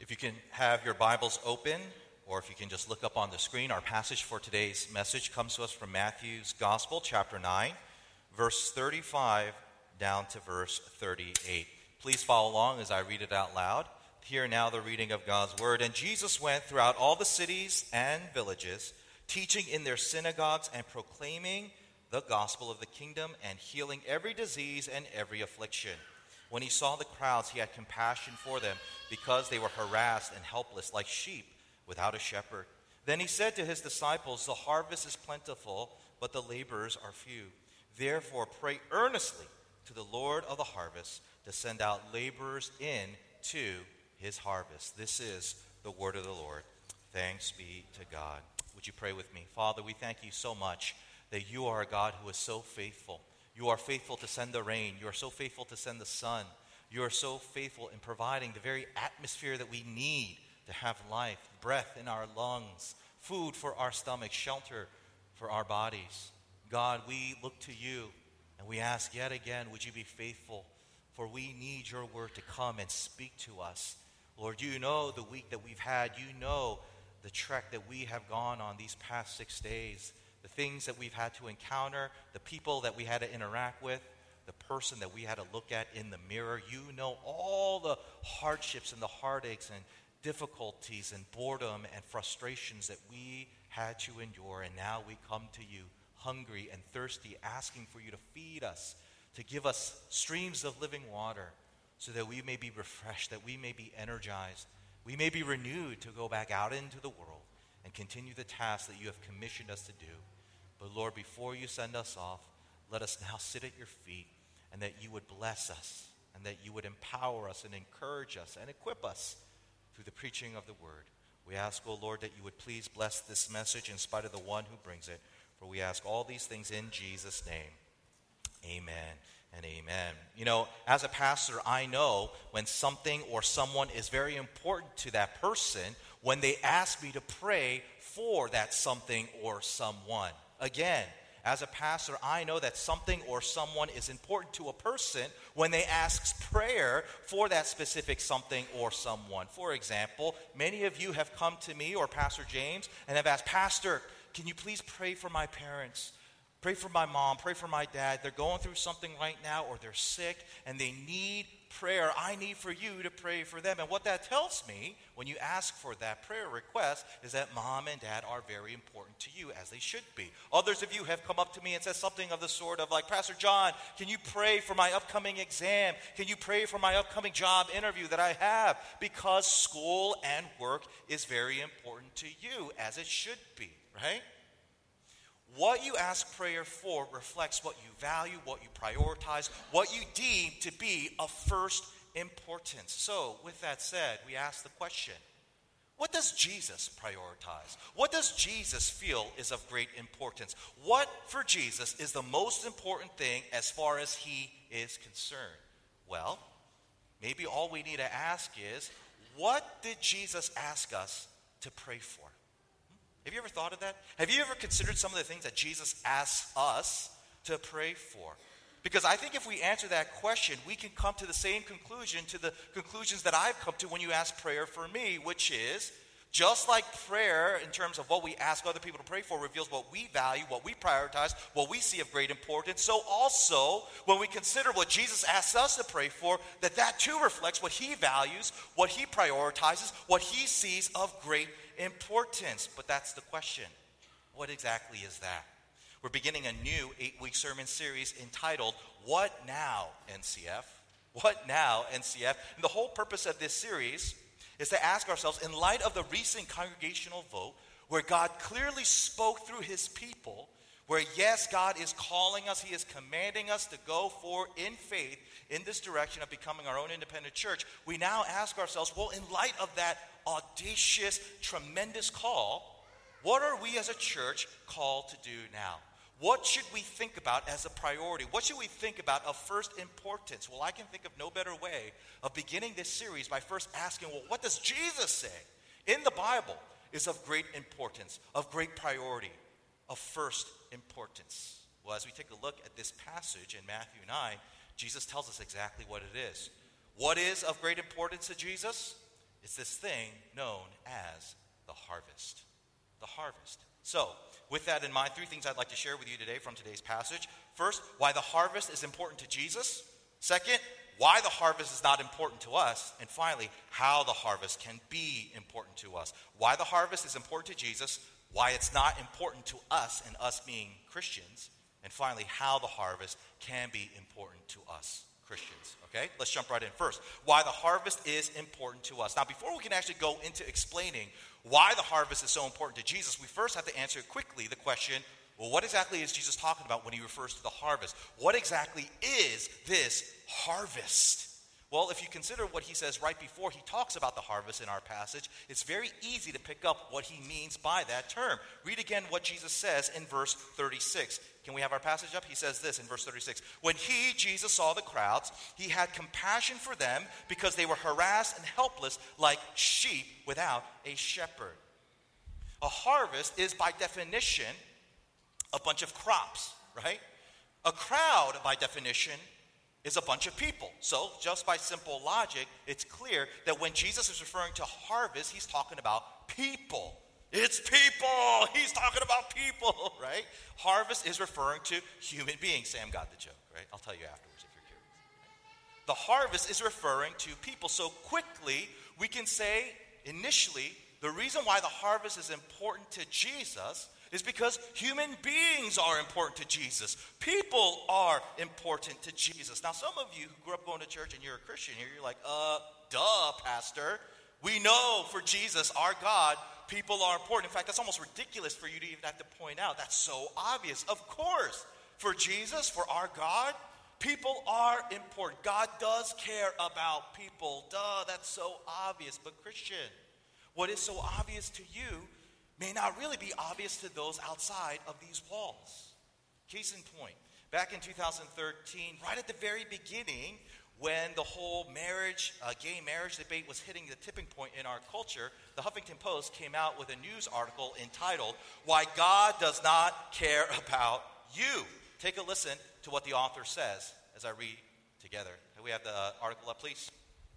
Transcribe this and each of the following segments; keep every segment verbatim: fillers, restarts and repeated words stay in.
If you can have your Bibles open, or if you can just look up on the screen, our passage for today's message comes to us from Matthew's Gospel, chapter nine, verse thirty-five down to verse thirty-eight. Please follow along as I read it out loud. Hear now the reading of God's Word. And Jesus went throughout all the cities and villages, teaching in their synagogues and proclaiming the gospel of the kingdom and healing every disease and every affliction. When he saw the crowds, he had compassion for them because they were harassed and helpless like sheep without a shepherd. Then he said to his disciples, "The harvest is plentiful, but the laborers are few. Therefore pray earnestly to the Lord of the harvest to send out laborers into his harvest." This is the word of the Lord. Thanks be to God. Would you pray with me? Father, we thank you so much that you are a God who is so faithful. You are faithful to send the rain. You are so faithful to send the sun. You are so faithful in providing the very atmosphere that we need to have life, breath in our lungs, food for our stomachs, shelter for our bodies. God, we look to you and we ask yet again, would you be faithful? For we need your word to come and speak to us. Lord, you know the week that we've had. You know the trek that we have gone on these past six days. The things that we've had to encounter, the people that we had to interact with, the person that we had to look at in the mirror. You know all the hardships and the heartaches and difficulties and boredom and frustrations that we had to endure. And now we come to you hungry and thirsty, asking for you to feed us, to give us streams of living water so that we may be refreshed, that we may be energized, we may be renewed to go back out into the world and continue the task that you have commissioned us to do. But Lord, before you send us off, let us now sit at your feet, and that you would bless us, and that you would empower us and encourage us and equip us through the preaching of the word. We ask, O Lord, that you would please bless this message in spite of the one who brings it. For we ask all these things in Jesus' name. Amen and amen. You know, as a pastor, I know when something or someone is very important to that person when they ask me to pray for that something or someone. Again, as a pastor, I know that something or someone is important to a person when they ask prayer for that specific something or someone. For example, many of you have come to me or Pastor James and have asked, "Pastor, can you please pray for my parents? Pray for my mom, pray for my dad. They're going through something right now, or they're sick and they need prayer. I need for you to pray for them." And what that tells me when you ask for that prayer request is that mom and dad are very important to you, as they should be. Others of you have come up to me and said something of the sort of like, "Pastor John, can you pray for my upcoming exam? Can you pray for my upcoming job interview that I have?" Because school and work is very important to you, as it should be, right? What you ask prayer for reflects what you value, what you prioritize, what you deem to be of first importance. So, with that said, we ask the question, what does Jesus prioritize? What does Jesus feel is of great importance? What, for Jesus, is the most important thing as far as he is concerned? Well, maybe all we need to ask is, what did Jesus ask us to pray for? Have you ever thought of that? Have you ever considered some of the things that Jesus asks us to pray for? Because I think if we answer that question, we can come to the same conclusion, to the conclusions that I've come to when you ask prayer for me, which is, just like prayer in terms of what we ask other people to pray for reveals what we value, what we prioritize, what we see of great importance, so also when we consider what Jesus asks us to pray for, that that too reflects what he values, what he prioritizes, what he sees of great importance. But that's the question. What exactly is that? We're beginning a new eight-week sermon series entitled, What Now, N C F? What Now, N C F? And the whole purpose of this series is to ask ourselves, in light of the recent congregational vote, where God clearly spoke through his people, where yes, God is calling us, he is commanding us to go forward in faith in this direction of becoming our own independent church, we now ask ourselves, well, in light of that audacious, tremendous call, what are we as a church called to do now? What should we think about as a priority? What should we think about of first importance? Well, I can think of no better way of beginning this series by first asking, well, what does Jesus say in the Bible is of great importance, of great priority, of first importance? Well, as we take a look at this passage in Matthew nine, Jesus tells us exactly what it is. What is of great importance to Jesus? It's this thing known as the harvest. The harvest. So, with that in mind, three things I'd like to share with you today from today's passage. First, why the harvest is important to Jesus. Second, why the harvest is not important to us. And finally, how the harvest can be important to us. Why the harvest is important to Jesus, why it's not important to us and us being Christians, and finally, how the harvest can be important to us Christians. Okay, let's jump right in. First, why the harvest is important to us. Now, before we can actually go into explaining why the harvest is so important to Jesus, we first have to answer quickly the question, well, what exactly is Jesus talking about when he refers to the harvest? What exactly is this harvest? Well, if you consider what he says right before he talks about the harvest in our passage, it's very easy to pick up what he means by that term. Read again what Jesus says in verse thirty-six. Can we have our passage up? He says this in verse thirty-six. When he, Jesus, saw the crowds, he had compassion for them because they were harassed and helpless like sheep without a shepherd. A harvest is by definition a bunch of crops, right? A crowd, by definition, is a bunch of people. So, just by simple logic, it's clear that when Jesus is referring to harvest, he's talking about people. It's people! He's talking about people, right? Harvest is referring to human beings. Sam got the joke, right? I'll tell you afterwards if you're curious. The harvest is referring to people. So quickly, we can say, initially, the reason why the harvest is important to Jesus is because human beings are important to Jesus. People are important to Jesus. Now, some of you who grew up going to church and you're a Christian here, you're like, uh, duh, Pastor. We know for Jesus, our God, people are important. In fact, that's almost ridiculous for you to even have to point out. That's so obvious. Of course, for Jesus, for our God, people are important. God does care about people. Duh, that's so obvious. But Christian, what is so obvious to you may not really be obvious to those outside of these walls. Case in point, back in two thousand thirteen, right at the very beginning, when the whole marriage, uh, gay marriage debate was hitting the tipping point in our culture, the Huffington Post came out with a news article entitled, Why God Does Not Care About You. Take a listen to what the author says as I read together. Can we have the uh, article up, please?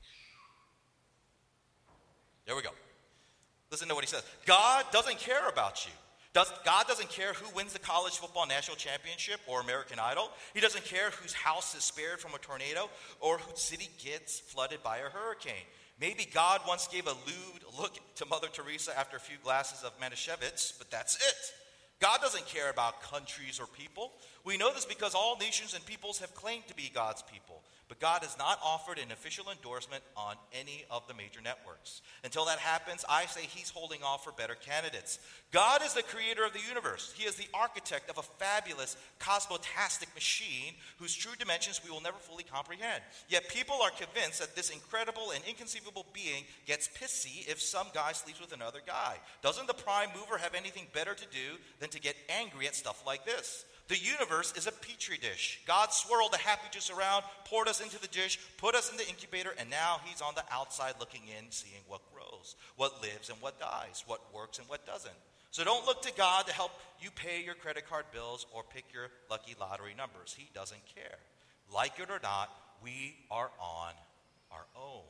There we go. Listen to what he says. God doesn't care about you. Does, God doesn't care who wins the college football national championship or American Idol. He doesn't care whose house is spared from a tornado or whose city gets flooded by a hurricane. Maybe God once gave a lewd look to Mother Teresa after a few glasses of Manischewitz, but that's it. God doesn't care about countries or people. We know this because all nations and peoples have claimed to be God's people. But God has not offered an official endorsement on any of the major networks. Until that happens, I say he's holding off for better candidates. God is the creator of the universe. He is the architect of a fabulous cosmotastic machine whose true dimensions we will never fully comprehend. Yet people are convinced that this incredible and inconceivable being gets pissy if some guy sleeps with another guy. Doesn't the prime mover have anything better to do than to get angry at stuff like this? The universe is a petri dish. God swirled the happy juice around, poured us into the dish, put us in the incubator, and now he's on the outside looking in, seeing what grows, what lives and what dies, what works and what doesn't. So don't look to God to help you pay your credit card bills or pick your lucky lottery numbers. He doesn't care. Like it or not, we are on our own.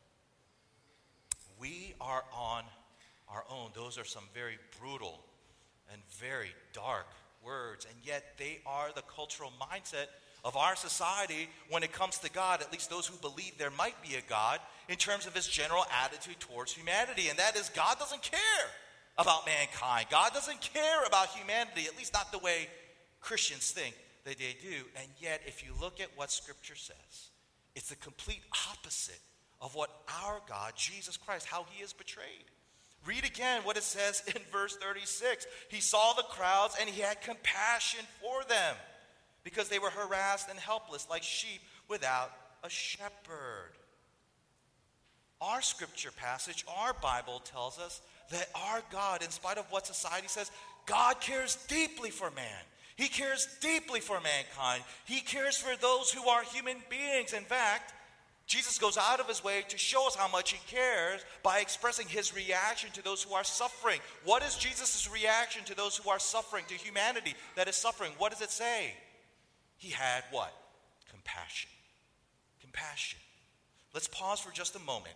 We are on our own. Those are some very brutal and very dark words, and yet they are the cultural mindset of our society when it comes to God, at least those who believe there might be a God, in terms of his general attitude towards humanity, and that is God doesn't care about mankind. God doesn't care about humanity, at least not the way Christians think that they do. And yet, if you look at what Scripture says, it's the complete opposite of what our God, Jesus Christ, how he is portrayed. Read again what it says in verse thirty-six. He saw the crowds and he had compassion for them because they were harassed and helpless like sheep without a shepherd. Our scripture passage, our Bible tells us that our God, in spite of what society says, God cares deeply for man. He cares deeply for mankind. He cares for those who are human beings. In fact, Jesus goes out of his way to show us how much he cares by expressing his reaction to those who are suffering. What is Jesus' reaction to those who are suffering, to humanity that is suffering? What does it say? He had what? Compassion. Compassion. Let's pause for just a moment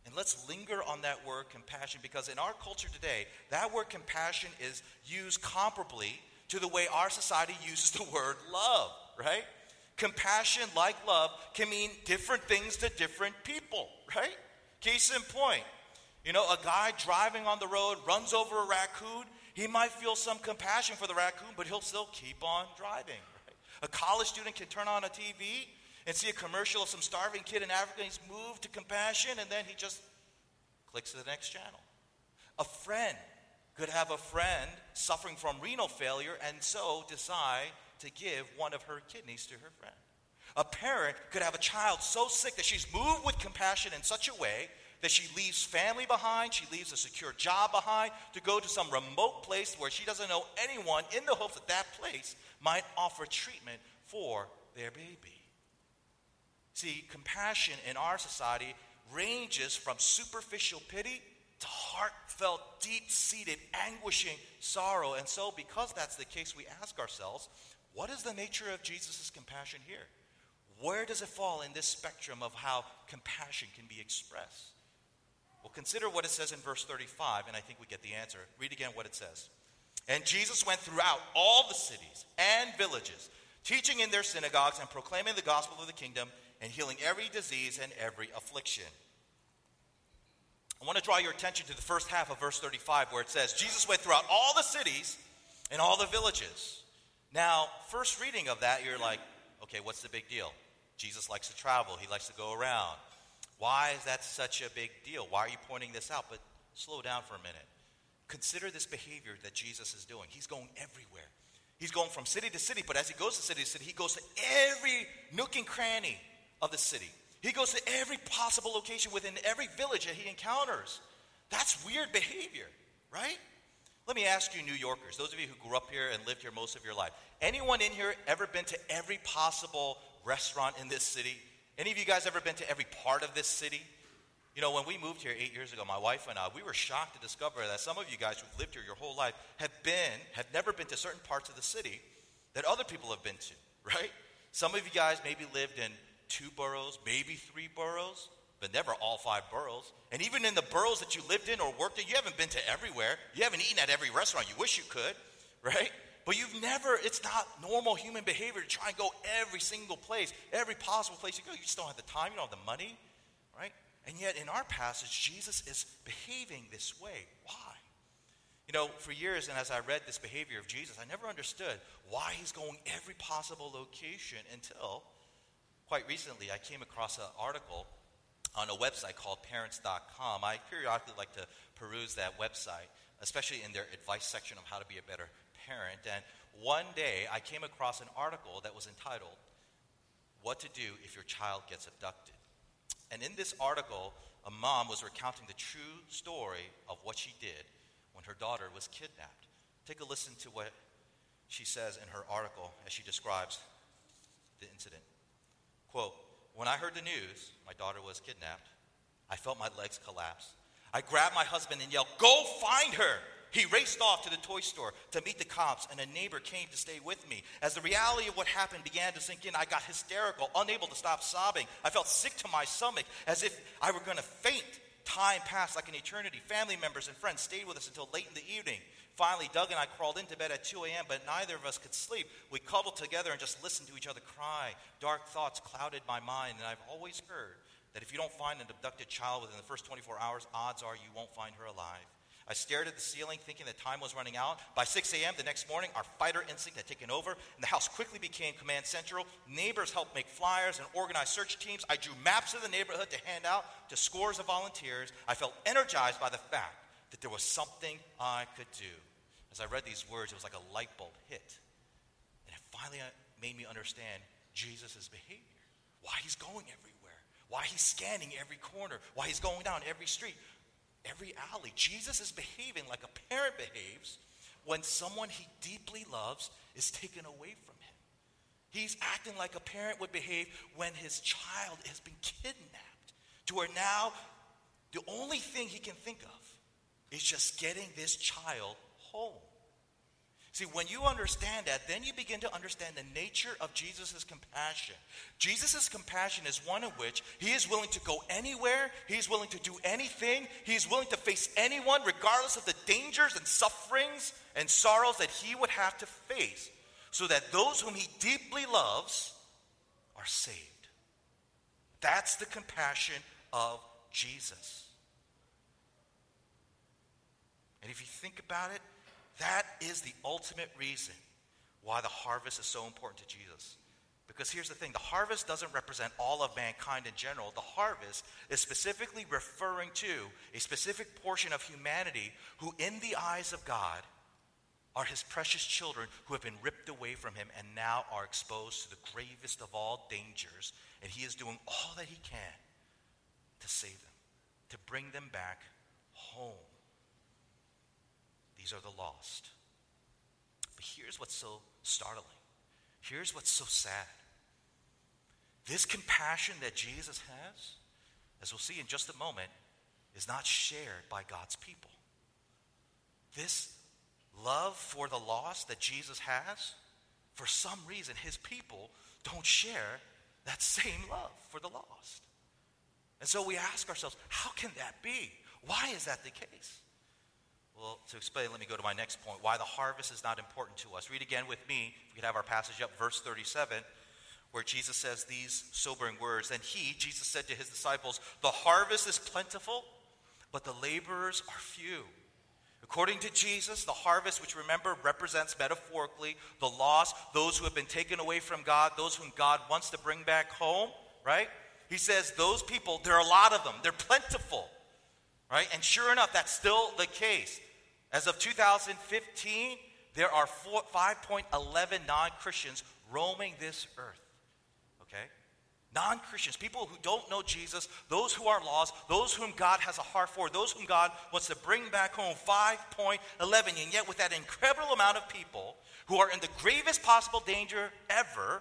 And let's linger on that word compassion, because in our culture today, that word compassion is used comparably to the way our society uses the word love, right? Compassion, like love, can mean different things to different people, right? Case in point, you know, a guy driving on the road runs over a raccoon. He might feel some compassion for the raccoon, but he'll still keep on driving, right? A college student can turn on a T V and see a commercial of some starving kid in Africa, and he's moved to compassion, and then he just clicks to the next channel. A friend could have a friend suffering from renal failure and so decide to give one of her kidneys to her friend. A parent could have a child so sick that she's moved with compassion in such a way that she leaves family behind, she leaves a secure job behind to go to some remote place where she doesn't know anyone, in the hopes that that place might offer treatment for their baby. See, compassion in our society ranges from superficial pity to heartfelt, deep-seated, anguishing sorrow. And so, because that's the case, we ask ourselves, what is the nature of Jesus' compassion here? Where does it fall in this spectrum of how compassion can be expressed? Well, consider what it says in verse thirty-five, and I think we get the answer. Read again what it says. And Jesus went throughout all the cities and villages, teaching in their synagogues and proclaiming the gospel of the kingdom and healing every disease and every affliction. I want to draw your attention to the first half of verse thirty-five, where it says, Jesus went throughout all the cities and all the villages. Now, first reading of that, you're like, okay, what's the big deal? Jesus likes to travel. He likes to go around. Why is that such a big deal? Why are you pointing this out? But slow down for a minute. Consider this behavior that Jesus is doing. He's going everywhere. He's going from city to city, but as he goes to city to city, he goes to every nook and cranny of the city. He goes to every possible location within every village that he encounters. That's weird behavior, right? Let me ask you, New Yorkers, those of you who grew up here and lived here most of your life, anyone in here ever been to every possible restaurant in this city? Any of you guys ever been to every part of this city? You know, when we moved here eight years ago, my wife and I, we were shocked to discover that some of you guys who've lived here your whole life have been, have never been to certain parts of the city that other people have been to, right? Some of you guys maybe lived in two boroughs, maybe three boroughs, but never all five boroughs. And even in the boroughs that you lived in or worked in, you haven't been to everywhere. You haven't eaten at every restaurant. You wish you could, right? But you've never, it's not normal human behavior to try and go every single place, every possible place you go. You just don't have the time, you don't have the money, right? And yet in our passage, Jesus is behaving this way. Why? You know, for years, and as I read this behavior of Jesus, I never understood why he's going every possible location until quite recently I came across an article on a website called parents dot com. I periodically like to peruse that website, especially in their advice section of how to be a better parent. And one day I came across an article that was entitled, What to Do If Your Child Gets Abducted. And in this article, a mom was recounting the true story of what she did when her daughter was kidnapped. Take a listen to what she says in her article as she describes the incident. Quote, when I heard the news, my daughter was kidnapped, I felt my legs collapse. I grabbed my husband and yelled, go find her! He raced off to the toy store to meet the cops, and a neighbor came to stay with me. As the reality of what happened began to sink in, I got hysterical, unable to stop sobbing. I felt sick to my stomach, as if I were going to faint. Time passed like an eternity. Family members and friends stayed with us until late in the evening. Finally, Doug and I crawled into bed at two a.m., but neither of us could sleep. We cuddled together and just listened to each other cry. Dark thoughts clouded my mind, and I've always heard that if you don't find an abducted child within the first twenty-four hours, odds are you won't find her alive. I stared at the ceiling thinking that time was running out. By six a.m. the next morning, our fighter instinct had taken over, and the house quickly became command central. Neighbors helped make flyers and organize search teams. I drew maps of the neighborhood to hand out to scores of volunteers. I felt energized by the fact that there was something I could do. As I read these words, it was like a light bulb hit. And it finally made me understand Jesus' behavior, why he's going everywhere, why he's scanning every corner, why he's going down every street, every alley. Jesus is behaving like a parent behaves when someone he deeply loves is taken away from him. He's acting like a parent would behave when his child has been kidnapped, to where now the only thing he can think of is just getting this child home. See, when you understand that, then you begin to understand the nature of Jesus' compassion. Jesus' compassion is one in which he is willing to go anywhere, he is willing to do anything, he is willing to face anyone regardless of the dangers and sufferings and sorrows that he would have to face, so that those whom he deeply loves are saved. That's the compassion of Jesus. And if you think about it, that is the ultimate reason why the harvest is so important to Jesus. Because here's the thing, the harvest doesn't represent all of mankind in general. The harvest is specifically referring to a specific portion of humanity who, in the eyes of God, are his precious children who have been ripped away from him and now are exposed to the gravest of all dangers. And he is doing all that he can to save them, to bring them back home. These are the lost. But here's what's so startling. Here's what's so sad. This compassion that Jesus has, as we'll see in just a moment, is not shared by God's people. This love for the lost that Jesus has, for some reason, his people don't share that same love for the lost. And so we ask ourselves, how can that be? Why is that the case? Well, to explain, let me go to my next point, why the harvest is not important to us. Read again with me, if we could have our passage up, verse thirty-seven, where Jesus says these sobering words. And he, Jesus, said to his disciples, the harvest is plentiful, but the laborers are few. According to Jesus, the harvest, which remember represents metaphorically the lost, those who have been taken away from God, those whom God wants to bring back home, right? He says those people, there are a lot of them. They're plentiful, right? And sure enough, that's still the case. As of two thousand fifteen, there are five point one one non-Christians roaming this earth, okay? Non-Christians, people who don't know Jesus, those who are lost, those whom God has a heart for, those whom God wants to bring back home, five point one one. And yet with that incredible amount of people who are in the gravest possible danger ever,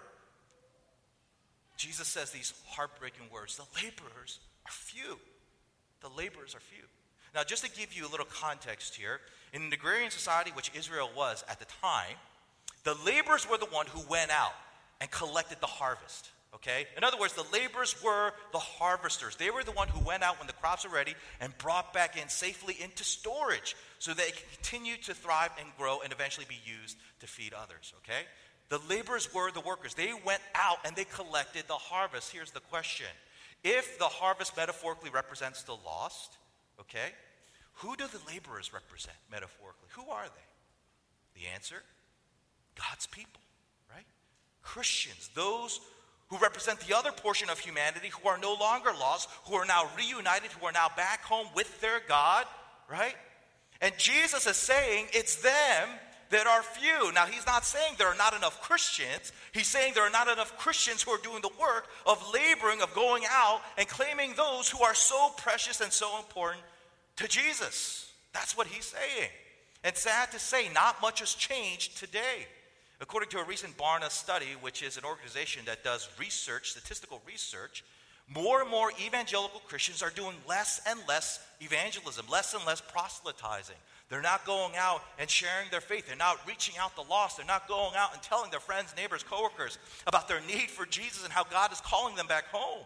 Jesus says these heartbreaking words, the laborers are few. The laborers are few. Now, just to give you a little context here, in an agrarian society, which Israel was at the time, the laborers were the one who went out and collected the harvest, okay? In other words, the laborers were the harvesters. They were the one who went out when the crops are ready and brought back in safely into storage so they could continue to thrive and grow and eventually be used to feed others, okay? The laborers were the workers. They went out and they collected the harvest. Here's the question. If the harvest metaphorically represents the lost, okay, who do the laborers represent metaphorically? Who are they? The answer, God's people, right? Christians, those who represent the other portion of humanity who are no longer lost, who are now reunited, who are now back home with their God, right? And Jesus is saying it's them that are few. Now, he's not saying there are not enough Christians. He's saying there are not enough Christians who are doing the work of laboring, of going out and claiming those who are so precious and so important to Jesus. That's what he's saying. And sad to say, not much has changed today. According to a recent Barna study, which is an organization that does research, statistical research, more and more evangelical Christians are doing less and less evangelism, less and less proselytizing. They're not going out and sharing their faith. They're not reaching out the lost. They're not going out and telling their friends, neighbors, coworkers about their need for Jesus and how God is calling them back home.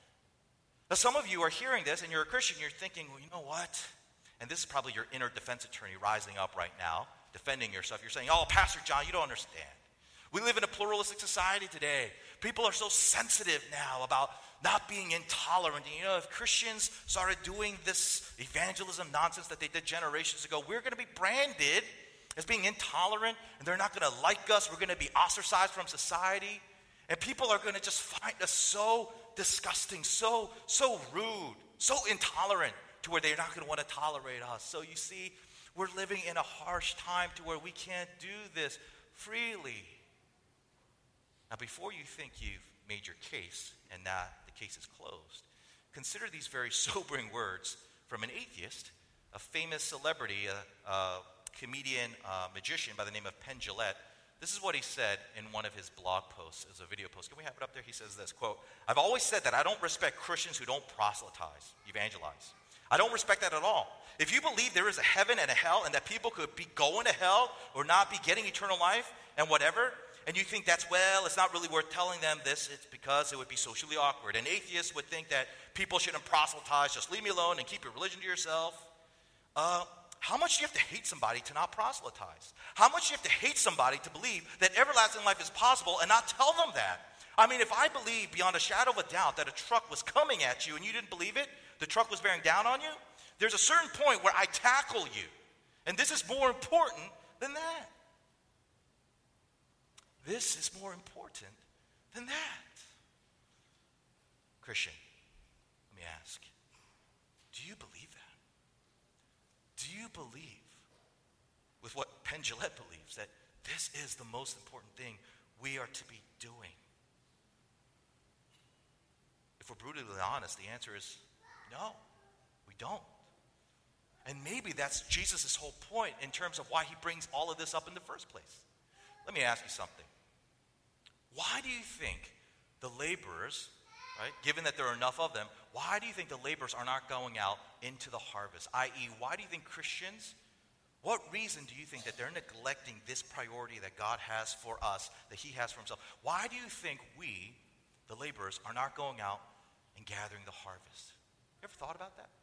Now, some of you are hearing this and you're a Christian. You're thinking, well, you know what? And this is probably your inner defense attorney rising up right now, defending yourself. You're saying, oh, Pastor John, you don't understand. We live in a pluralistic society today. People are so sensitive now about not being intolerant. And, you know, if Christians started doing this evangelism nonsense that they did generations ago, we're going to be branded as being intolerant, and they're not going to like us. We're going to be ostracized from society. And people are going to just find us so disgusting, so, so rude, so intolerant to where they're not going to want to tolerate us. So you see, we're living in a harsh time to where we can't do this freely. Now, before you think you've made your case and that the case is closed, consider these very sobering words from an atheist, a famous celebrity, a, a comedian, a magician by the name of Penn Jillette. This is what he said in one of his blog posts as a video post. Can we have it up there? He says this, quote, I've always said that I don't respect Christians who don't proselytize, evangelize. I don't respect that at all. If you believe there is a heaven and a hell and that people could be going to hell or not be getting eternal life and whatever, and you think that's, well, it's not really worth telling them this, it's because it would be socially awkward. An atheist would think that people shouldn't proselytize, just leave me alone and keep your religion to yourself. Uh, how much do you have to hate somebody to not proselytize? How much do you have to hate somebody to believe that everlasting life is possible and not tell them that? I mean, if I believe beyond a shadow of a doubt that a truck was coming at you and you didn't believe it, the truck was bearing down on you, there's a certain point where I tackle you. And this is more important than that. This is more important than that. Christian, let me ask, do you believe that? Do you believe with what Penn Jillette believes, that this is the most important thing we are to be doing? If we're brutally honest, the answer is no, we don't. And maybe that's Jesus' whole point in terms of why he brings all of this up in the first place. Let me ask you something. Why do you think the laborers, right, given that there are enough of them, why do you think the laborers are not going out into the harvest? that is, why do you think Christians, what reason do you think that they're neglecting this priority that God has for us, that he has for himself? Why do you think we, the laborers, are not going out and gathering the harvest? You ever thought about that?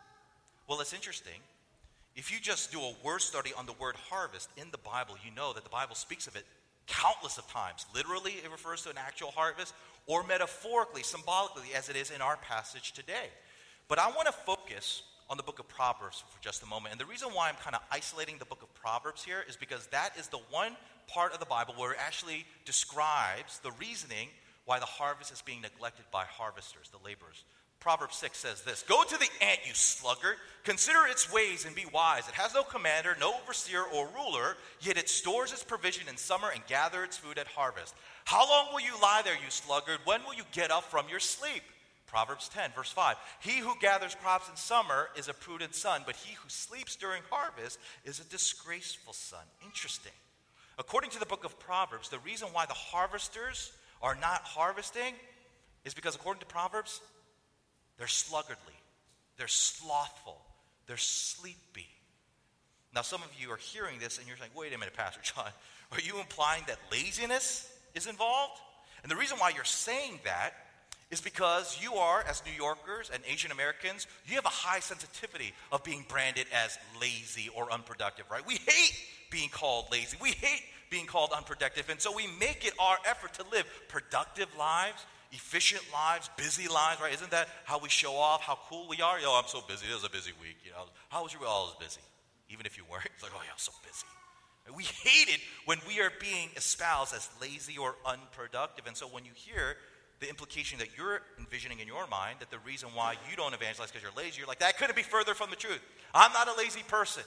Well, it's interesting. If you just do a word study on the word harvest in the Bible, you know that the Bible speaks of it countless of times. Literally, it refers to an actual harvest, or metaphorically, symbolically, as it is in our passage today. But I want to focus on the book of Proverbs for just a moment. And the reason why I'm kind of isolating the book of Proverbs here is because that is the one part of the Bible where it actually describes the reasoning why the harvest is being neglected by harvesters, the laborers. Proverbs six says this, "Go to the ant, you sluggard. Consider its ways and be wise. It has no commander, no overseer or ruler, yet it stores its provision in summer and gather its food at harvest. How long will you lie there, you sluggard? When will you get up from your sleep?" Proverbs ten, verse five, "He who gathers crops in summer is a prudent son, but he who sleeps during harvest is a disgraceful son." Interesting. According to the book of Proverbs, the reason why the harvesters are not harvesting is because, according to Proverbs, they're sluggardly, they're slothful, they're sleepy. Now, some of you are hearing this and you're saying, wait a minute, Pastor John, are you implying that laziness is involved? And the reason why you're saying that is because you are, as New Yorkers and Asian Americans, you have a high sensitivity of being branded as lazy or unproductive, right? We hate being called lazy. We hate being called unproductive. And so we make it our effort to live productive lives, efficient lives, busy lives, right? Isn't that how we show off how cool we are? Yo, I'm so busy. It was a busy week. You know, how was your week? Oh, I was busy. Even if you weren't, it's like, oh yeah, I'm so busy. We hate it when we are being espoused as lazy or unproductive. And so when you hear the implication that you're envisioning in your mind that the reason why you don't evangelize because you're lazy, you're like, that couldn't be further from the truth. I'm not a lazy person.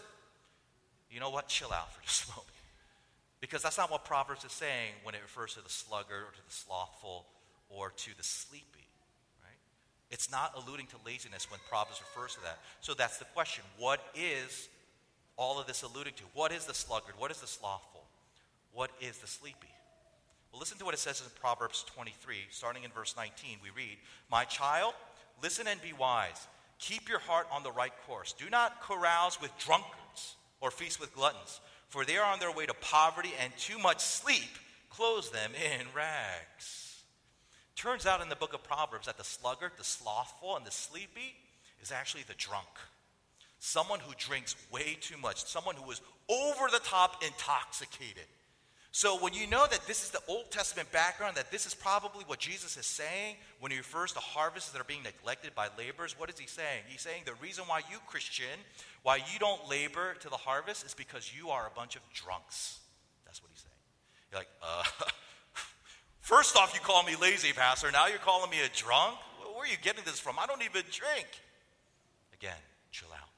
You know what? Chill out for just a moment. Because that's not what Proverbs is saying when it refers to the sluggard or to the slothful or to the sleepy, right? It's not alluding to laziness when Proverbs refers to that. So that's the question. What is all of this alluding to? What is the sluggard? What is the slothful? What is the sleepy? Well, listen to what it says in Proverbs twenty-three, starting in verse nineteen. We read, "My child, listen and be wise. Keep your heart on the right course. Do not carouse with drunkards or feast with gluttons, for they are on their way to poverty, and too much sleep clothes them in rags." Turns out in the book of Proverbs that the sluggard, the slothful, and the sleepy is actually the drunk. Someone who drinks way too much. Someone who is over the top intoxicated. So when you know that this is the Old Testament background, that this is probably what Jesus is saying when he refers to harvests that are being neglected by laborers, what is he saying? He's saying the reason why you, Christian, why you don't labor to the harvest is because you are a bunch of drunks. That's what he's saying. You're like, uh, first off you call me lazy, Pastor. Now you're calling me a drunk? Where are you getting this from? I don't even drink. Again, chill out.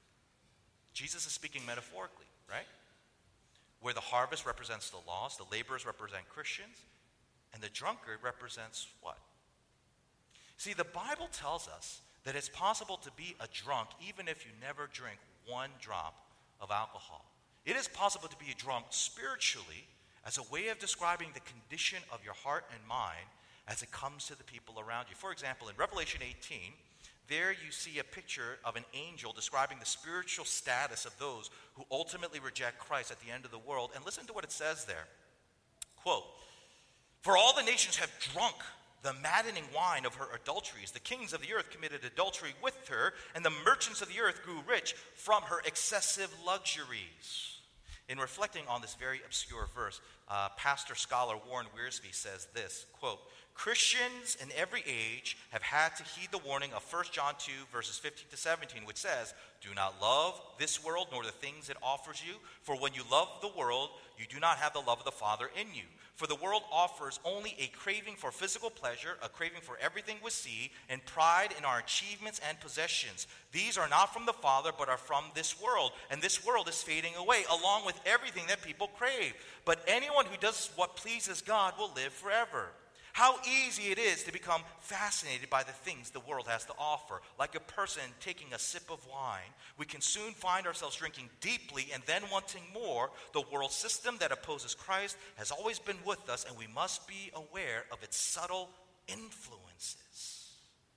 Jesus is speaking metaphorically, right? Where the harvest represents the lost, the laborers represent Christians, and the drunkard represents what? See, the Bible tells us that it's possible to be a drunk even if you never drink one drop of alcohol. It is possible to be a drunk spiritually as a way of describing the condition of your heart and mind as it comes to the people around you. For example, in Revelation eighteen, There you see a picture of an angel describing the spiritual status of those who ultimately reject Christ at the end of the world. And listen to what it says there. Quote, "For all the nations have drunk the maddening wine of her adulteries. The kings of the earth committed adultery with her, and the merchants of the earth grew rich from her excessive luxuries." In reflecting on this very obscure verse, uh, pastor scholar Warren Wiersbe says this, quote, "Christians in every age have had to heed the warning of First John two, verses fifteen to seventeen, which says, 'Do not love this world nor the things it offers you, for when you love the world, you do not have the love of the Father in you. For the world offers only a craving for physical pleasure, a craving for everything we see, and pride in our achievements and possessions. These are not from the Father, but are from this world. And this world is fading away, along with everything that people crave. But anyone who does what pleases God will live forever.' How easy it is to become fascinated by the things the world has to offer. Like a person taking a sip of wine, we can soon find ourselves drinking deeply and then wanting more. The world system that opposes Christ has always been with us, and we must be aware of its subtle influences."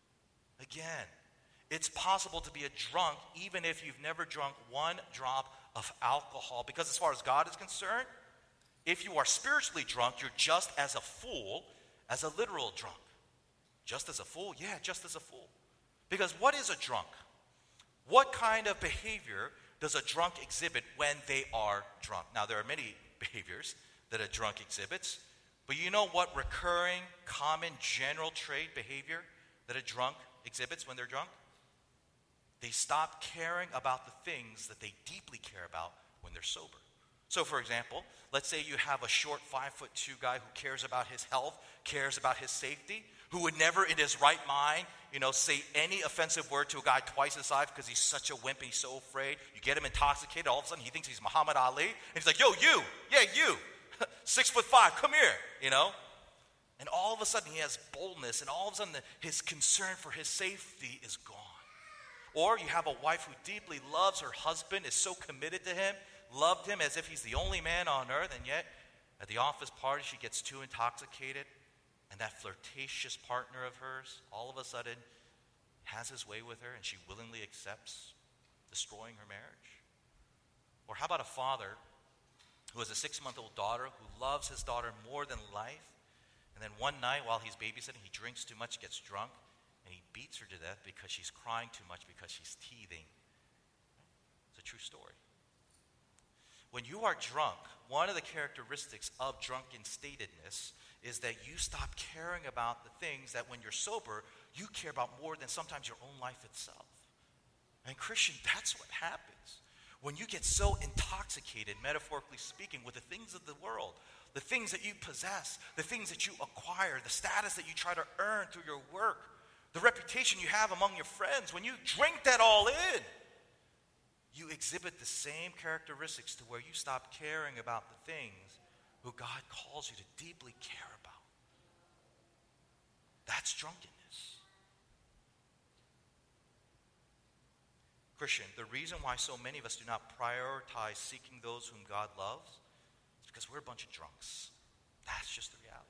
Again, it's possible to be a drunk even if you've never drunk one drop of alcohol, because as far as God is concerned, if you are spiritually drunk, you're just as a fool as a literal drunk. Just as a fool? Yeah, just as a fool. Because what is a drunk? What kind of behavior does a drunk exhibit when they are drunk? Now, there are many behaviors that a drunk exhibits, but you know what recurring, common, general trait behavior that a drunk exhibits when they're drunk? They stop caring about the things that they deeply care about when they're sober. So, for example, let's say you have a short five foot two guy who cares about his health, cares about his safety, who would never in his right mind, you know, say any offensive word to a guy twice his size because he's such a wimp and he's so afraid. You get him intoxicated, all of a sudden he thinks he's Muhammad Ali, and he's like, "Yo, you, yeah, you, six foot five, come here," you know? And all of a sudden he has boldness, and all of a sudden his concern for his safety is gone. Or you have a wife who deeply loves her husband, is so committed to him, loved him as if he's the only man on earth, and yet at the office party she gets too intoxicated, and that flirtatious partner of hers all of a sudden has his way with her, and she willingly accepts destroying her marriage. Or how about a father who has a six-month-old daughter who loves his daughter more than life, and then one night while he's babysitting, he drinks too much, gets drunk, and he beats her to death because she's crying too much because she's teething. It's a true story. When you are drunk, one of the characteristics of drunken statedness is that you stop caring about the things that when you're sober, you care about more than sometimes your own life itself. And Christian, that's what happens. When you get so intoxicated, metaphorically speaking, with the things of the world, the things that you possess, the things that you acquire, the status that you try to earn through your work, the reputation you have among your friends, when you drink that all in, you exhibit the same characteristics to where you stop caring about the things who God calls you to deeply care about. That's drunkenness. Christian, the reason why so many of us do not prioritize seeking those whom God loves is because we're a bunch of drunks. That's just the reality.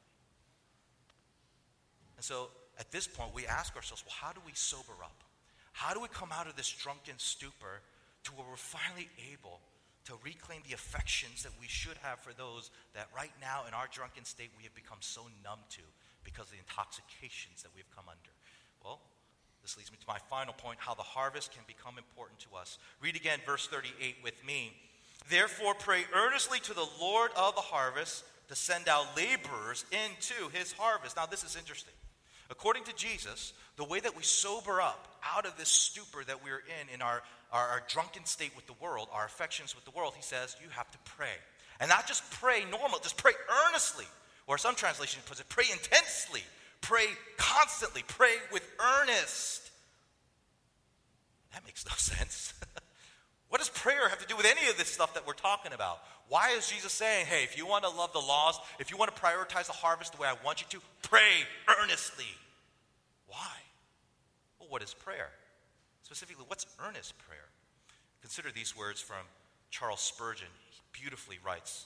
And so at this point, we ask ourselves, well, how do we sober up? How do we come out of this drunken stupor to where we're finally able to reclaim the affections that we should have for those that right now in our drunken state we have become so numb to because of the intoxications that we've come under? Well, this leads me to my final point, how the harvest can become important to us. Read again verse thirty-eight with me. "Therefore pray earnestly to the Lord of the harvest to send out laborers into his harvest." Now this is interesting. According to Jesus, the way that we sober up out of this stupor that we're in, in our, our, our drunken state with the world, our affections with the world, he says, you have to pray. And not just pray normal, just pray earnestly. Or some translation puts it, pray intensely, pray constantly, pray with earnest. That makes no sense. What does prayer have to do with any of this stuff that we're talking about? Why is Jesus saying, hey, if you want to love the lost, if you want to prioritize the harvest the way I want you to, pray earnestly? Why? Well, what is prayer? Specifically, what's earnest prayer? Consider these words from Charles Spurgeon. He beautifully writes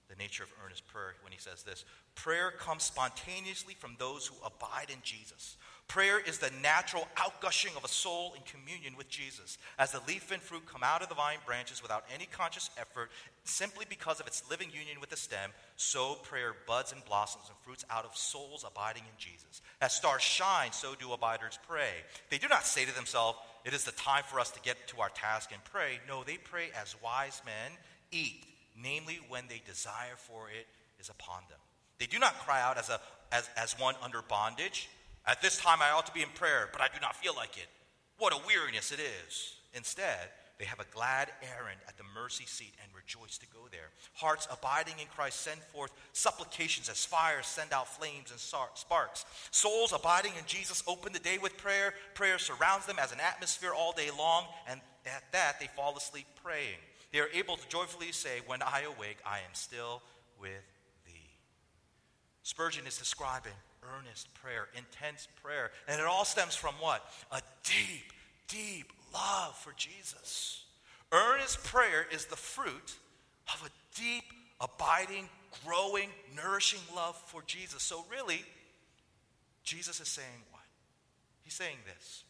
the nature of earnest prayer when he says this. Prayer comes spontaneously from those who abide in Jesus. Prayer is the natural outgushing of a soul in communion with Jesus. As the leaf and fruit come out of the vine branches without any conscious effort, simply because of its living union with the stem, so prayer buds and blossoms and fruits out of souls abiding in Jesus. As stars shine, so do abiders pray. They do not say to themselves, it is the time for us to get to our task and pray. No, they pray as wise men eat, namely when they desire for it is upon them. They do not cry out as, a, as, as one under bondage. At this time I ought to be in prayer, but I do not feel like it. What a weariness it is. Instead, they have a glad errand at the mercy seat and rejoice to go there. Hearts abiding in Christ send forth supplications as fires send out flames and sparks. Souls abiding in Jesus open the day with prayer. Prayer surrounds them as an atmosphere all day long, and at that they fall asleep praying. They are able to joyfully say, when I awake, I am still with thee. Spurgeon is describing earnest prayer, intense prayer. And it all stems from what? A deep, deep love for Jesus. Earnest prayer is the fruit of a deep, abiding, growing, nourishing love for Jesus. So really, Jesus is saying what? He's saying this.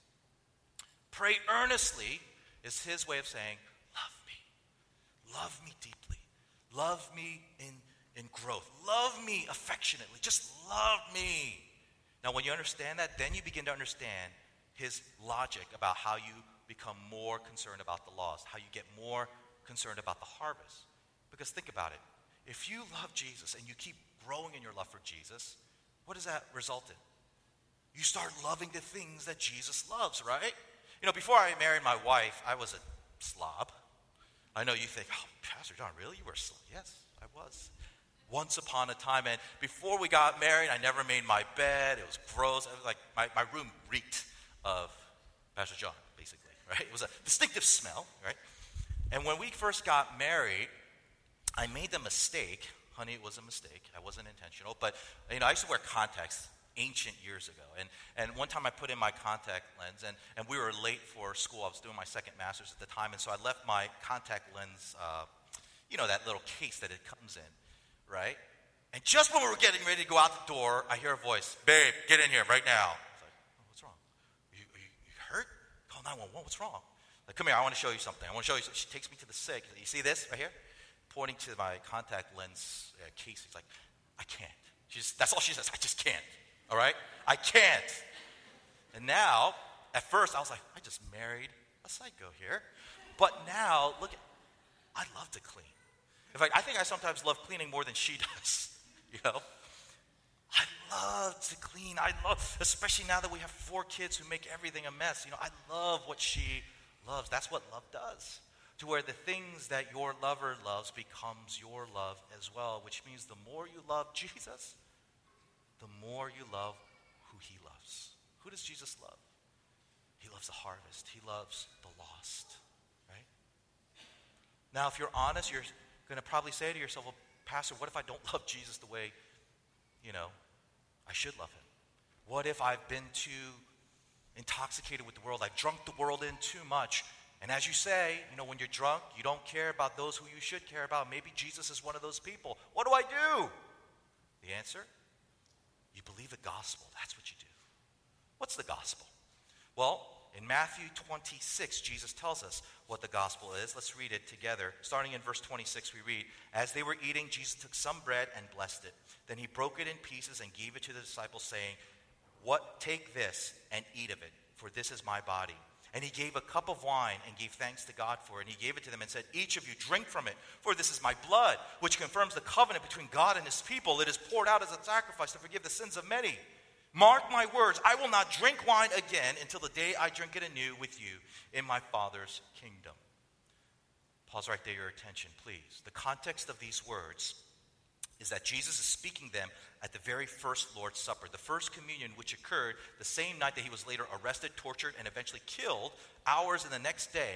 Pray earnestly is his way of saying, love me. Love me deeply. Love me in in growth. Love me affectionately. Just love me. Now, when you understand that, then you begin to understand his logic about how you become more concerned about the lost, how you get more concerned about the harvest. Because think about it. If you love Jesus and you keep growing in your love for Jesus, what does that result in? You start loving the things that Jesus loves, right? You know, before I married my wife, I was a slob. I know you think, oh, Pastor John, really? You were a slob? Yes, I was. Once upon a time, and before we got married, I never made my bed. It was gross. It was like my, my room reeked of Pastor John, basically, right? It was a distinctive smell, right? And when we first got married, I made the mistake. Honey, it was a mistake. I wasn't intentional, but you know, I used to wear contacts ancient years ago, and and one time I put in my contact lens, and and we were late for school. I was doing my second master's at the time, and so I left my contact lens, uh, you know, that little case that it comes in. Right? And just when we were getting ready to go out the door, I hear a voice, babe, get in here right now. I was like, oh, what's wrong? Are you, are you, you hurt? Call nine one one, what's wrong? Like, come here, I want to show you something. I want to show you. She takes me to the sink. You see this right here? Pointing to my contact lens uh, case. She's like, I can't. She's, that's all she says, I just can't. All right? I can't. And now, at first, I was like, I just married a psycho here. But now, look, I love to clean. In fact, I think I sometimes love cleaning more than she does, you know? I love to clean. I love, especially now that we have four kids who make everything a mess. You know, I love what she loves. That's what love does. To where the things that your lover loves becomes your love as well, which means the more you love Jesus, the more you love who he loves. Who does Jesus love? He loves the harvest. He loves the lost, right? Now, if you're honest, you're going to probably say to yourself, well, Pastor, what if I don't love Jesus the way, you know, I should love him? What if I've been too intoxicated with the world? I've drunk the world in too much. And as you say, you know, when you're drunk, you don't care about those who you should care about. Maybe Jesus is one of those people. What do I do? The answer? You believe the gospel. That's what you do. What's the gospel? Well, in Matthew twenty-six, Jesus tells us what the gospel is. Let's read it together. Starting in verse twenty-six, we read, as they were eating, Jesus took some bread and blessed it. Then he broke it in pieces and gave it to the disciples, saying, "What? Take this and eat of it, for this is my body." And he gave a cup of wine and gave thanks to God for it. And he gave it to them and said, "Each of you drink from it, for this is my blood, which confirms the covenant between God and his people. It is poured out as a sacrifice to forgive the sins of many. Mark my words, I will not drink wine again until the day I drink it anew with you in my Father's kingdom." Pause right there, your attention, please. The context of these words is that Jesus is speaking them at the very first Lord's Supper, the first communion, which occurred the same night that he was later arrested, tortured, and eventually killed, hours in the next day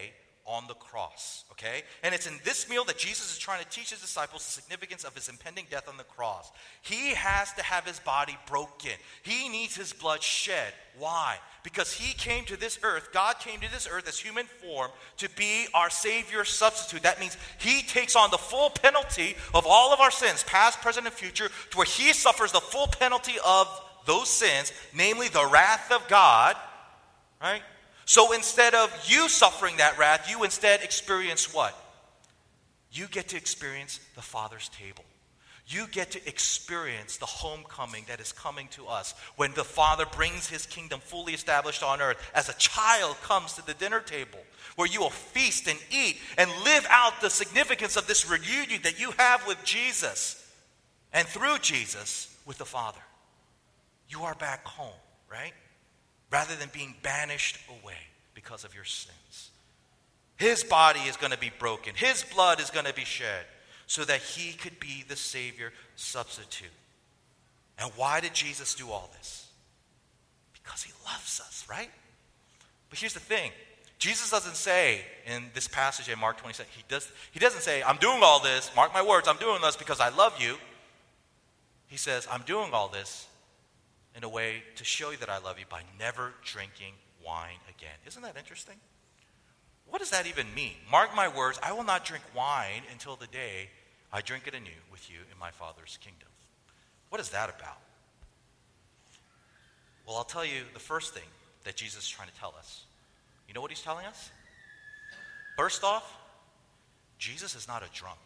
on the cross, okay? And it's in this meal that Jesus is trying to teach his disciples the significance of his impending death on the cross. He has to have his body broken. He needs his blood shed. Why? Because he came to this earth, God came to this earth as human form to be our Savior substitute. That means he takes on the full penalty of all of our sins, past, present, and future, to where he suffers the full penalty of those sins, namely the wrath of God, right? So instead of you suffering that wrath, you instead experience what? You get to experience the Father's table. You get to experience the homecoming that is coming to us when the Father brings his kingdom fully established on earth as a child comes to the dinner table, where you will feast and eat and live out the significance of this reunion that you have with Jesus and through Jesus with the Father. You are back home, right? Rather than being banished away because of your sins. His body is going to be broken. His blood is going to be shed so that he could be the Savior substitute. And why did Jesus do all this? Because he loves us, right? But here's the thing. Jesus doesn't say in this passage in Mark twenty-seven, he, does, he doesn't say, I'm doing all this, mark my words, I'm doing this because I love you. He says, I'm doing all this in a way to show you that I love you by never drinking wine again. Isn't that interesting? What does that even mean? Mark my words, I will not drink wine until the day I drink it anew with you in my Father's kingdom. What is that about? Well, I'll tell you the first thing that Jesus is trying to tell us. You know what he's telling us? First off, Jesus is not a drunk.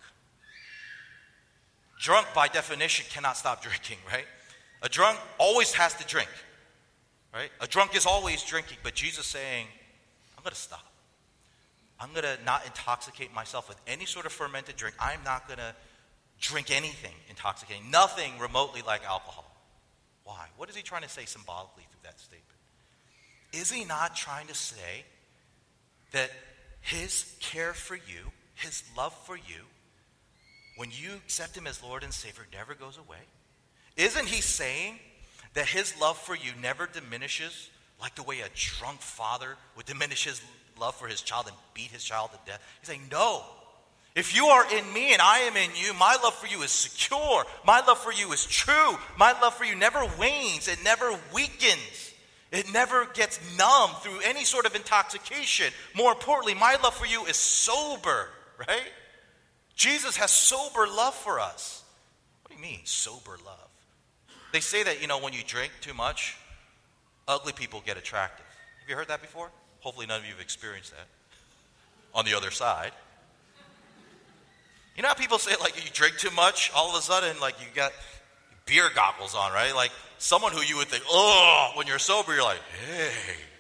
Drunk, by definition, cannot stop drinking, right? A drunk always has to drink, right? A drunk is always drinking, but Jesus is saying, I'm going to stop. I'm going to not intoxicate myself with any sort of fermented drink. I'm not going to drink anything intoxicating, nothing remotely like alcohol. Why? What is he trying to say symbolically through that statement? Is he not trying to say that his care for you, his love for you, when you accept him as Lord and Savior, never goes away? Isn't he saying that his love for you never diminishes like the way a drunk father would diminish his love for his child and beat his child to death? He's saying, no. If you are in me and I am in you, my love for you is secure. My love for you is true. My love for you never wanes. It never weakens. It never gets numb through any sort of intoxication. More importantly, my love for you is sober, right? Jesus has sober love for us. What do you mean, sober love? They say that, you know, when you drink too much, ugly people get attractive. Have you heard that before? Hopefully none of you have experienced that. On the other side. You know how people say, like, you drink too much, all of a sudden, like, you got beer goggles on, right? Like, someone who you would think, oh, when you're sober, you're like, hey.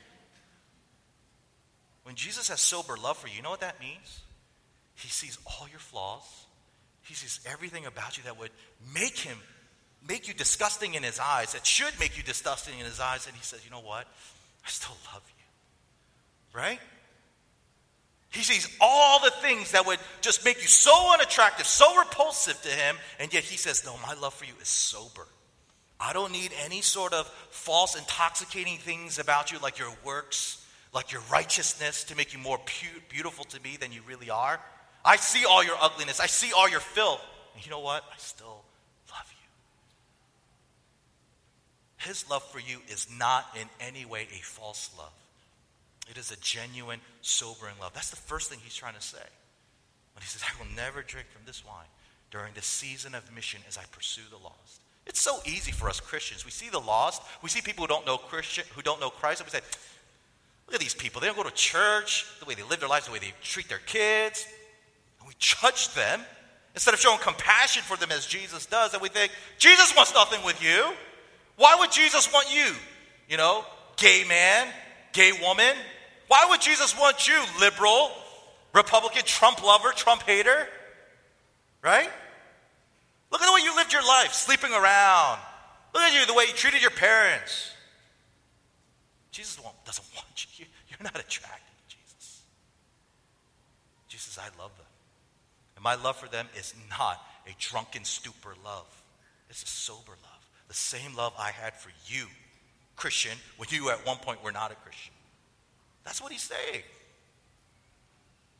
When Jesus has sober love for you, you know what that means? He sees all your flaws. He sees everything about you that would make him make you disgusting in his eyes, that should make you disgusting in his eyes, and he says, you know what? I still love you. Right? He sees all the things that would just make you so unattractive, so repulsive to him, and yet he says, no, my love for you is sober. I don't need any sort of false, intoxicating things about you, like your works, like your righteousness, to make you more pu- beautiful to me than you really are. I see all your ugliness. I see all your filth. And you know what? I still love you. His love for you is not in any way a false love. It is a genuine, sobering love. That's the first thing he's trying to say. When he says, I will never drink from this wine during the season of mission as I pursue the lost. It's so easy for us Christians. We see the lost. We see people who don't know Christian, who don't know Christ, and we say, look at these people. They don't go to church, the way they live their lives, the way they treat their kids. And we judge them instead of showing compassion for them as Jesus does. And we think, Jesus wants nothing with you. Why would Jesus want you? You know, gay man, gay woman. Why would Jesus want you, liberal, Republican, Trump lover, Trump hater? Right? Look at the way you lived your life, sleeping around. Look at you, the way you treated your parents. Jesus doesn't want you. You're not attracted to Jesus. Jesus, I love them. And my love for them is not a drunken stupor love. It's a sober love. The same love I had for you, Christian, when you at one point were not a Christian. That's what he's saying.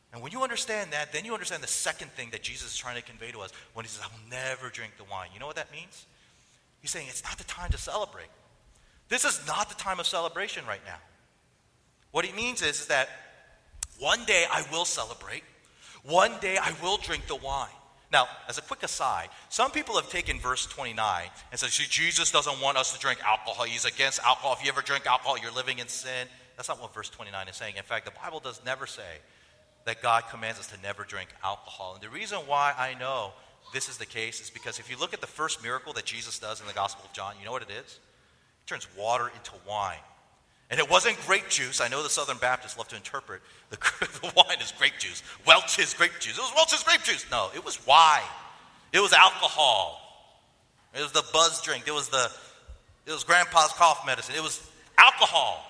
And when you understand that, then you understand the second thing that Jesus is trying to convey to us when he says, I will never drink the wine. You know what that means? He's saying it's not the time to celebrate. This is not the time of celebration right now. What he means is, is that one day I will celebrate. One day I will drink the wine. Now, as a quick aside, some people have taken verse twenty-nine and said, see, Jesus doesn't want us to drink alcohol. He's against alcohol. If you ever drink alcohol, you're living in sin. That's not what verse twenty-nine is saying. In fact, the Bible does never say that God commands us to never drink alcohol. And the reason why I know this is the case is because if you look at the first miracle that Jesus does in the Gospel of John, you know what it is? He turns water into wine. And it wasn't grape juice. I know the Southern Baptists love to interpret the, the wine as grape juice. Welch's grape juice. It was Welch's grape juice. No, it was wine. It was alcohol. It was the buzz drink. It was the it was grandpa's cough medicine. It was alcohol.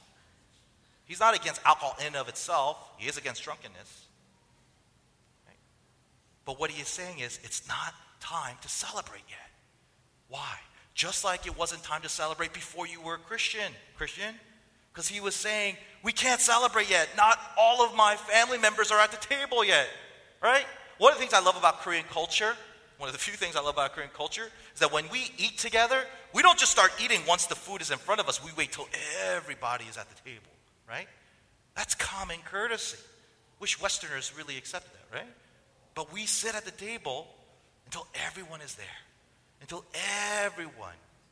He's not against alcohol in and of itself. He is against drunkenness. Right? But what he is saying is, it's not time to celebrate yet. Why? Just like it wasn't time to celebrate before you were a Christian. Christian? Because he was saying, we can't celebrate yet. Not all of my family members are at the table yet. Right? One of the things I love about Korean culture, one of the few things I love about Korean culture, is that when we eat together, we don't just start eating once the food is in front of us. We wait till everybody is at the table. Right? That's common courtesy. Wish Westerners really accepted that, right? But we sit at the table until everyone is there. Until everyone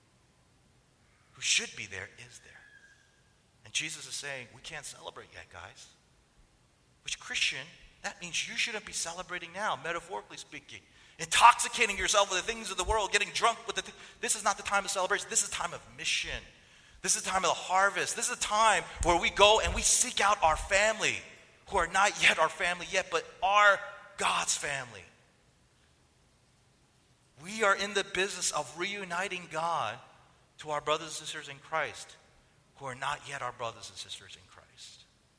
who should be there is there. And Jesus is saying, we can't celebrate yet, guys. Which, Christian, that means you shouldn't be celebrating now, metaphorically speaking. Intoxicating yourself with the things of the world, getting drunk with the th- This is not the time of celebration. This is time of mission. This is the time of the harvest. This is a time where we go and we seek out our family, who are not yet our family yet, but are God's family. We are in the business of reuniting God to our brothers and sisters in Christ, who are not yet our brothers and sisters in Christ.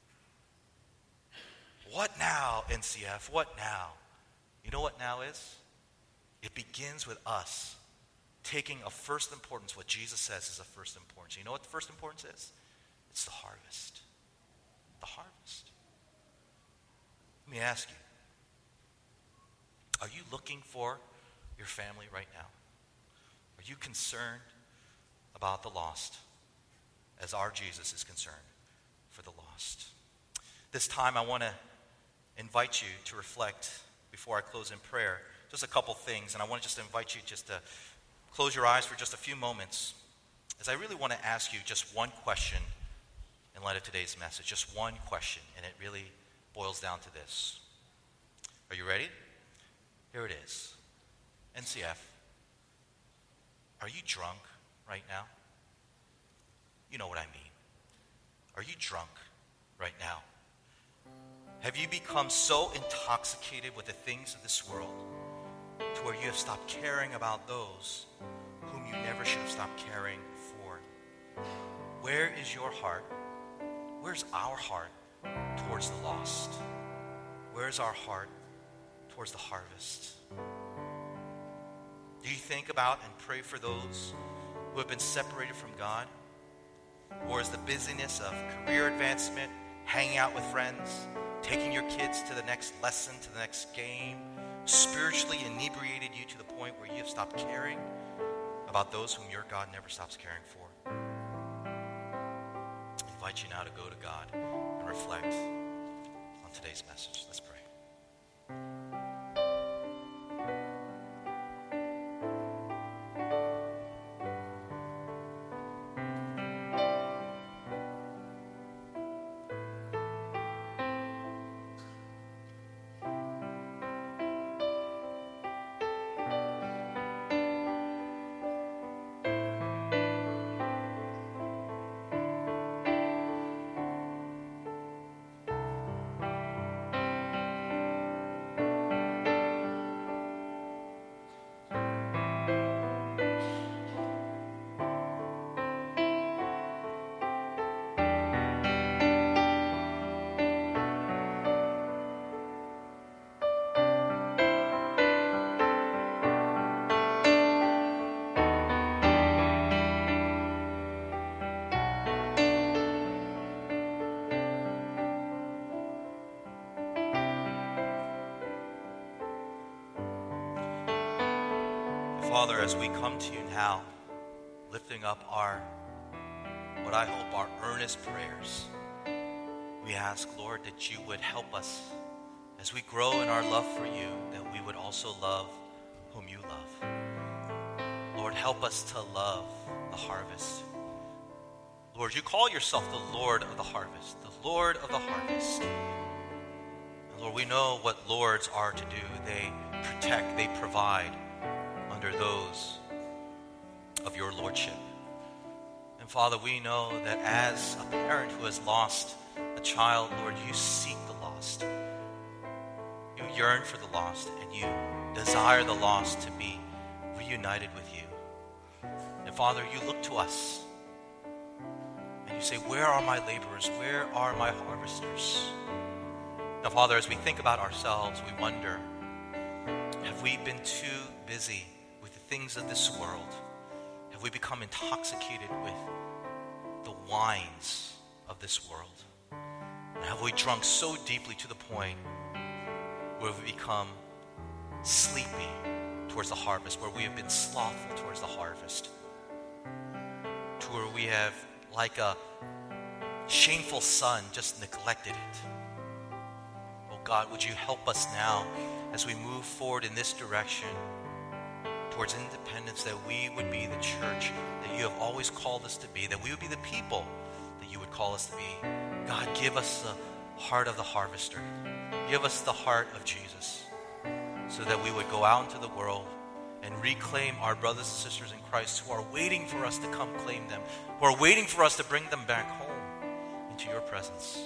What now, N C F? What now? You know what now is? It begins with us taking a first importance, what Jesus says is a first importance. You know what the first importance is? It's the harvest. The harvest. Let me ask you, are you looking for your family right now? Are you concerned about the lost as our Jesus is concerned for the lost? This time I want to invite you to reflect before I close in prayer. Just a couple things, and I want to just invite you just to close your eyes for just a few moments, as I really want to ask you just one question in light of today's message. Just one question, and it really boils down to this. Are you ready? Here it is. N C F, are you drunk right now? You know what I mean. Are you drunk right now? Have you become so intoxicated with the things of this world to where you have stopped caring about those whom you never should have stopped caring for? Where is your heart? Where's our heart towards the lost? Where's our heart towards the harvest? Do you think about and pray for those who have been separated from God? Or is the busyness of career advancement, hanging out with friends, taking your kids to the next lesson, to the next game, spiritually inebriated you to the point where you have stopped caring about those whom your God never stops caring for? I invite you now to go to God and reflect on today's message. Let's pray. Father, as we come to you now, lifting up our, what I hope are earnest prayers, we ask, Lord, that you would help us as we grow in our love for you, that we would also love whom you love. Lord, help us to love the harvest. Lord, you call yourself the Lord of the harvest, the Lord of the harvest. And Lord, we know what lords are to do. They protect, they provide under those of your lordship. And Father, we know that as a parent who has lost a child, Lord, you seek the lost. You yearn for the lost, and you desire the lost to be reunited with you. And Father, you look to us, and you say, where are my laborers? Where are my harvesters? Now, Father, as we think about ourselves, we wonder, have we been too busy with the things of this world? Have we become intoxicated with the wines of this world? And have we drunk so deeply to the point where we become sleepy towards the harvest, where we have been slothful towards the harvest, to where we have, like a shameful son, just neglected it? Oh God, would you help us now as we move forward in this direction towards independence, that we would be the church that you have always called us to be, that we would be the people that you would call us to be. God, give us the heart of the harvester. Give us the heart of Jesus, so that we would go out into the world and reclaim our brothers and sisters in Christ who are waiting for us to come claim them, who are waiting for us to bring them back home into your presence.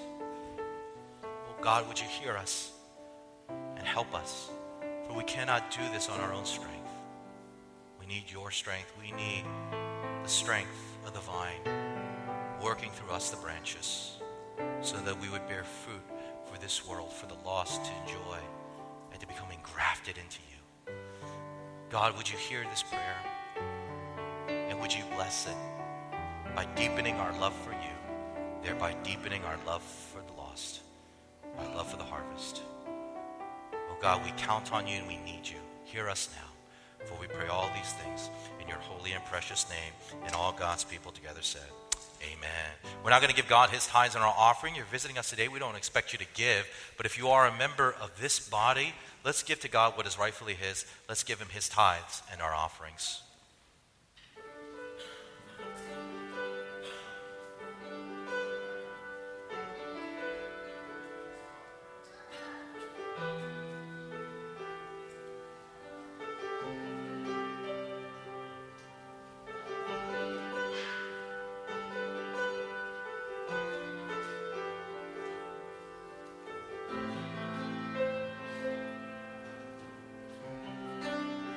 Oh God, would you hear us and help us, for we cannot do this on our own strength. We need your strength. We need the strength of the vine working through us, the branches, so that we would bear fruit for this world, for the lost to enjoy and to become engrafted into you. God, would you hear this prayer? And would you bless it by deepening our love for you, thereby deepening our love for the lost, our love for the harvest. Oh God, we count on you and we need you. Hear us now, for we pray all these things in your holy and precious name, and all God's people together said, amen. We're not going to give God his tithes and our offering. You're visiting us today. We don't expect you to give. But if you are a member of this body, let's give to God what is rightfully his. Let's give him his tithes and our offerings.